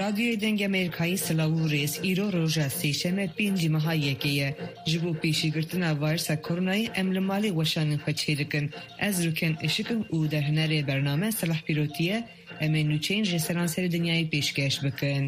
رادیوی دنگ امریکایی سلاو ریس ایرو روژا سیشمه 5 ماهاییه جبو پیشی گرتنا وایرس کرونای املمالی وشان خچی دکن از رکن اشکن او در هنر برنامه صلاح پیروتیه امنو چینج سرانسر دنیای پیشکش بکن.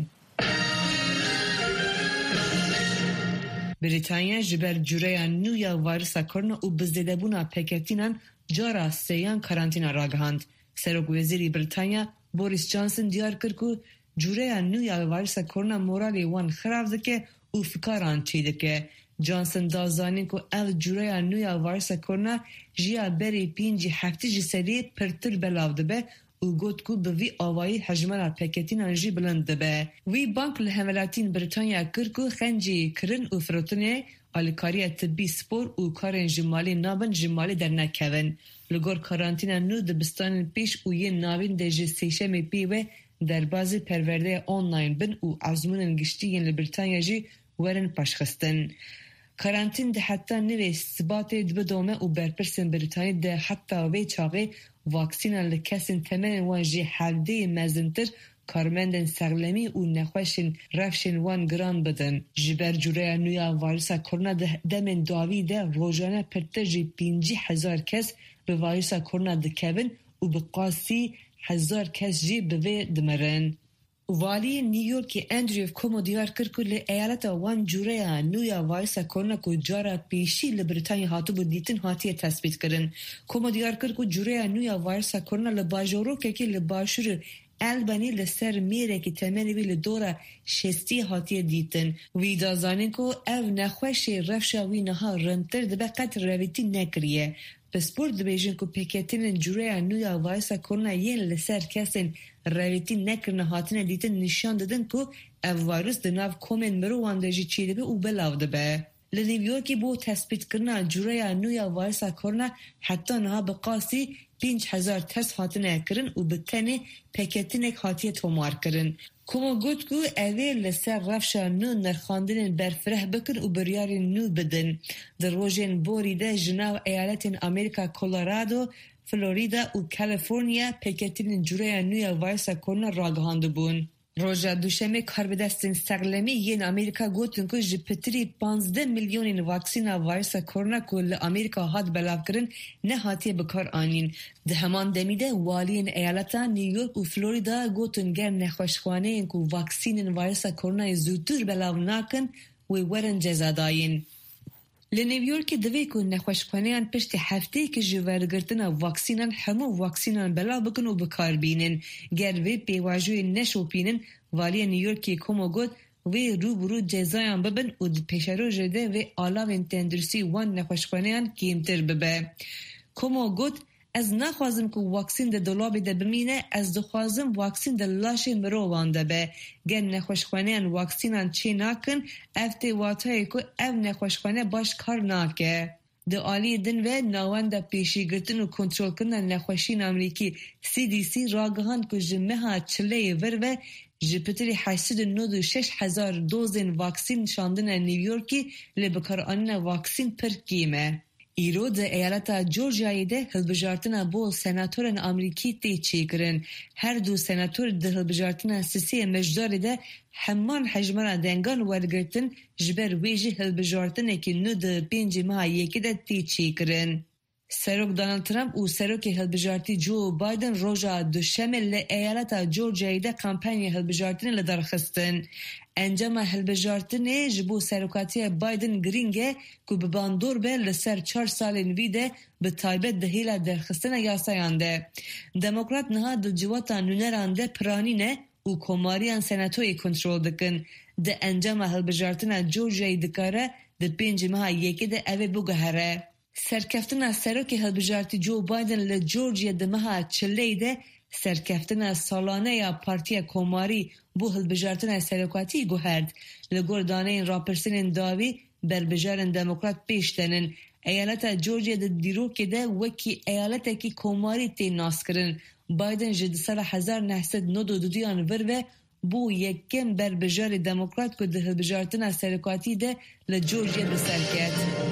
بریتانیا جبر جوره نویا وایرس کرونا و بزدیدبونا پکتینان جارا سیان کارانتینا راگهاند. سروک وزیری بریتانیا بوریس جانسن دیار کرد که جوره نویا وایرس کرونا مورالی وان خراب دکه و فکران چی دکه. جانسن دازانی که ال جوره نویا وایرس کرونا جیا بری 5 هفته جسدی پرتر بلاو دبه و گوت کو به وی آوایی حجمه پکتین انجی بلند به وی بانک لحملاتین بریتانیا کرکو خنجی کرن و فروتنه آلکاری طبی سپور و کارن جمالی نابن جمالی در نکوین لگور کارانتینا نو دبستان پیش و یه نابین دجی سیشم پیوه در بازی پرورده آنلاین بن و عزمون گشتیین لبریتانیا جی ورن پاشخستن کارانتین ده حتی نوی ثبات دبدومه و برپرسن بریتانیا ده حتی وی چاقه واکسینا لکسین تمن وان جی حلده مزنتر کارمندن سغلمی و نخوشن رفشن وان گران بدن. جبر جوره نویا وایرسا کرونا دمن داوی ده روزانه پرتر جی 50,000 کس به وایرسا کرونا دکبن و به قاسی 1000 کس جی به دمرن. والی نیویورک اندریو کومو دیار کرد که ایالت وان جوره نویا وایرس کرونا که جارا پیشی لبریتانیا هاتو بودیتن هاتیه تثبیت کردن. کومو دیار کرد که جوره نویا وایرس کرونا لباجورو که لباشور البانی لسر میره که تمنی وی لدورا شستی هاتیه دیتن. وی دازانین که او نخوشی رفشا وی نها رمتر دبه قطر رویتی نکریه. پسپورت دبیجن که پیکتین جوره نویا وایرس کرونا یین لسر کسین رویتی نکرنه هاتنه دیتن نشان دادن که او ویروس دناو کومن مرو واندجی چیده به او بلاو دبه. لنیویورکی بو تثبیت کرنا جوره نویا وایرس کرونا حتی نها بقاسی 5,000 تست هاتنه کرن و بکنه پیکتینک هاتیه تومار کرن. کومو گوت کو اوه لسر رفشا نو نرخاندن برفره بکن و بریار نو بدن. در روژن بوری ده جناو ایالت امریکا کولورادو، فلوریدا و کالیفرنیا پیکتین جوره نویا وایرس کرونا راگهانده بون. روژا دوشمه کار بدستن سغلمی ین امریکا گوتن که جپتری 15 میلیون واکسینا وایرس کرونا که امریکا هات بلاو کرن نه هاتیه بکار آنین. ده همان دمیده والین ایالتا نیویورک و فلوریدا گوتن گر نخوشخوانه این که واکسین وایرس کرونا زودتر بلاو ناکن و ورن جزاداین. لنیویورک دوی که نخوشخانهان پشت هفته که جوارگرتن واکسینان همو واکسینان بلا بکن و بکار بینن. گر وی پیواجوی نشو بینن والی نیویورکی کومو گود وی روبرو جزایان ببن و پیشرو جده وی آلاوین تندرسی وان نخوشخانهان کیمتر ببه. کومو گود از نخوازم که واکسین ده دولابی ده بمینه از دخوازم واکسین ده لاش مرو وانده به گن نخوشخانه واکسینان چی ناکن افته واتایی که او نخوشخانه باش کار ناکه. ده آلی دن و ناوان ده پیشی گرتن و کنترل کردن نخوشین امریکی CDC راگهان که جمعه ها چله ور و جپتری 896,000 دوزن واکسین شاندن نیویورکی لبکار آنین واکسین پر گیمه. ایرو ده ایالت جورجیای ده هلبجارتنا بول سناتورن امریکی تی چی کرن. هر دو سناتور ده هلبجارتنا سیسی مجدار ده همان حجمه دنگان ورگرتن جبر ویجی هلبجارتنه که نو ده 5 ماه یکی ده تی چی کرن. سروک دونالد ترامپ و سروک هلبجارتی جو بایدن روژا دوشمه لایالت جورجیای ده کمپانی هلبجارتنه لدرخستن. انجام هلبجارتنه جبو سروکاتی بایدن گرینگه که بباندور به لسر 4 سالین ویده به تایبت دهیل درخستن یاسایانده. دموکرات نها دو جواتا نونرانده پرانینه و کماریان سناتوی کنترول دکن. ده انجام هلبجارتنه جورجیای دکاره ده 5 ماه یکی ده اوه بگهره. سرکفتن سروک هلبجارتی جو بایدن لجورجیا ده ماه چلی ده سرکفتن سالانه یا پارتی کماری بو هلبجارتن سروکاتی گوهرد. لگور دانه این راپرسین داوی بربجارن دموکرات پیشتنن. ایالت جورجیا ده دیروک ده وکی ایالت اکی کماری تی ناس کرن. بایدن جد سال 1992 ور و بو یکم بربجار دموکرات که ده هلبجارتن سروکاتی ده لجورجیا ده سرکت.